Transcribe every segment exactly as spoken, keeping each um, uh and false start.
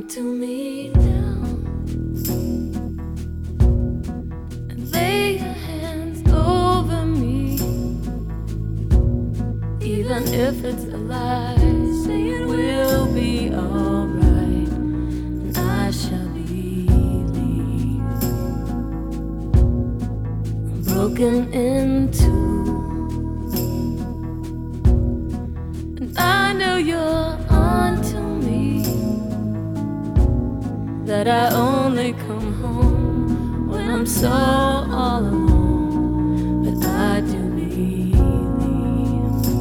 Come to me now and lay your hands over me. Even if it's a lie, say it will be alright, and I shall believe. I'm broken in two, and I know you're onto me, that I only come home when I'm so all alone. But I do believe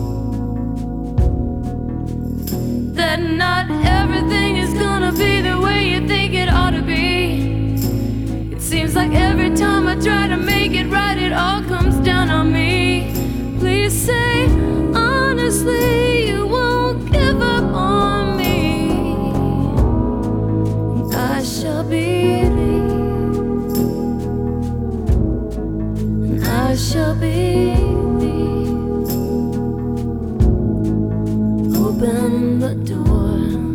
that not everything is gonna be the way you think it ought to be. It seems like every time I try to make it right, it all comes down on me. Please say honestly you won't give up on me. I shall believe, and I shall believe. Open the door,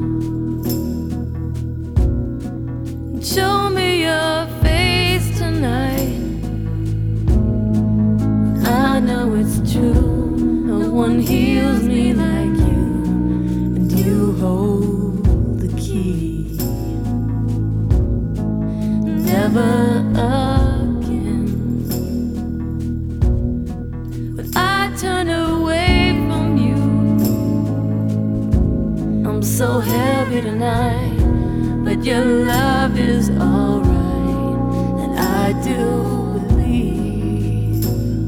show me your face tonight. I know it's true, no one heals me like you, and you hold the key. Never again would I turn away from you. I'm so heavy tonight, but your love is alright, and I do believe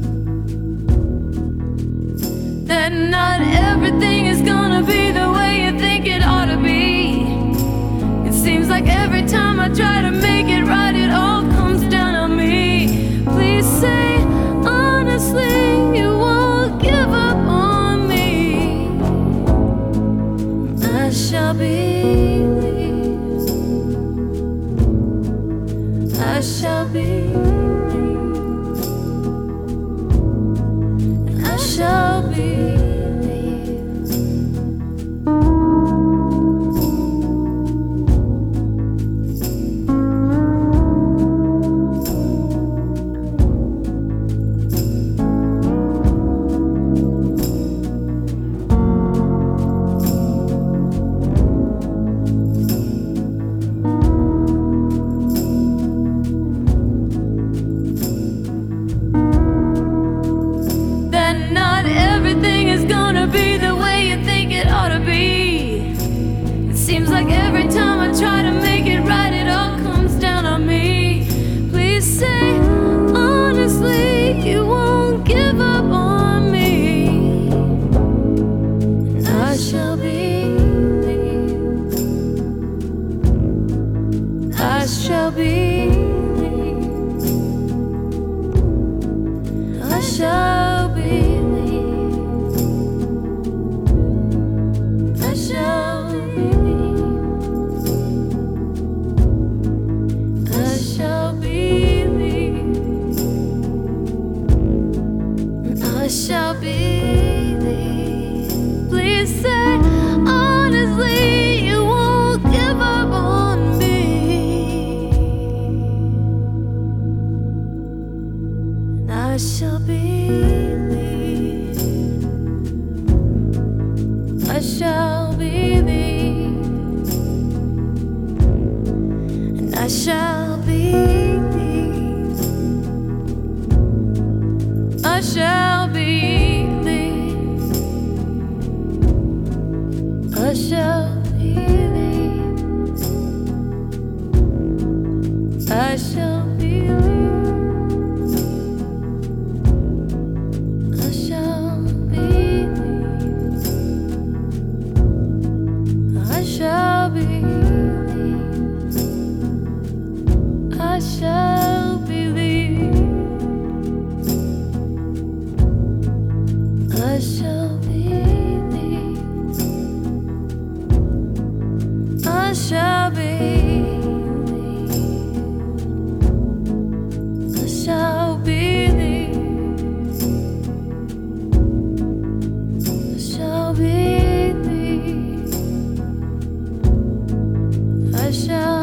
that not everything is gonna be the way you think it ought to be. It seems like every time I try to make it right, it all comes down on me. Please say honestly you won't give up on me. I shall believe, I shall believe, and I shall believe. Seems like every time I try to make it right, it all comes down on me. Please say honestly you won't give up on me. And I shall believe, I shall believe, I shall believe, I shall believe. I shall believe. Please say honestly you won't give up on me. special.